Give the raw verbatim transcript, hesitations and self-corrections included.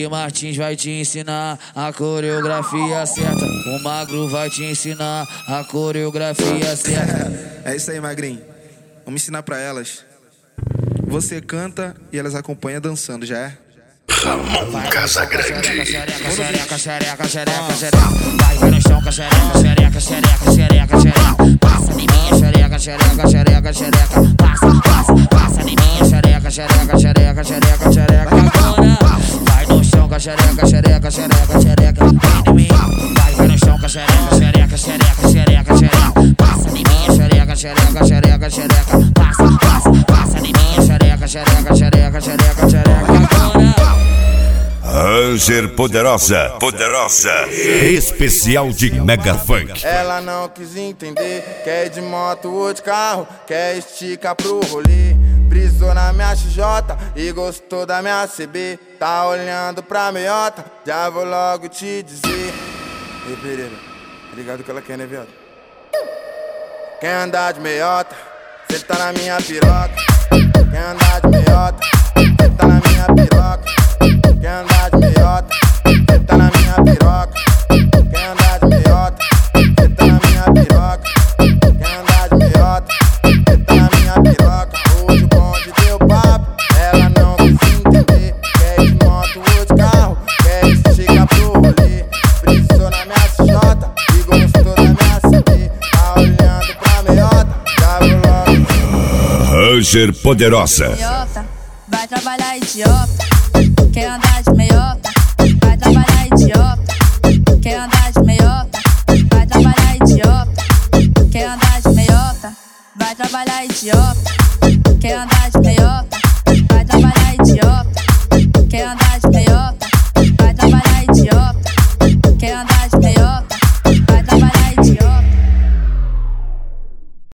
D Martins vai te ensinar a coreografia certa. O Magro vai te ensinar a coreografia certa. É isso aí, Magrinho. Vamos ensinar pra elas. Você canta e elas acompanham dançando, já é? Ramon Casagrande. Xereca, xereca, xereca, xereca, xereca. Vai, vai no chão com a xereca, xereca, xereca, xereca, xereca. Passa de mim, xereca, xereca, xereca, xereca. Passa, passa, passa de mim, xereca, xereca, xereca, xereca, xereca. Agora vai no chão com a xereca, xereca, xereca, xereca. Vem de mim. Vai, vai no chão com a xereca, xereca, xereca, xereca, xereca. Passa de mim, xereca, xereca, xereca, xereca. Passa, passa, passa de mim, xereca, xereca, xereca, xereca, xereca. Agora Ranger Poderosa, Poderosa, especial de Mega Funk. Ela não quis entender, quer de moto ou de carro, quer esticar pro rolê. Brisou na minha X J e gostou da minha C B. Tá olhando pra meiota, já vou logo te dizer. Ei, Pereira, tá ligado que ela quer, né, viado? Quer andar de meiota, cê tá na minha piroca. Quer andar de meiota, cê tá na minha piroca. Quer andar de meiota, cê tá na minha piroca. Quer andar de meiota, cê tá na minha piroca. Quer andar de meiota, cê tá na minha piroca. Hoje o bonde deu papo, ela não quis entender. Quer de moto ou de carro, quer esticar pro rolê. Brisou na minha X J e gostou da minha C D. Tá olhando pra meiota, já vou logo. Ranger Poderosa. Meiota, vai trabalhar idiota. Quer andar de meiota, vai trabalhar idiota. Quer andar de meiota, vai trabalhar idiota. Quer andar de meiota, vai trabalhar idiota. Quer andar de meiota.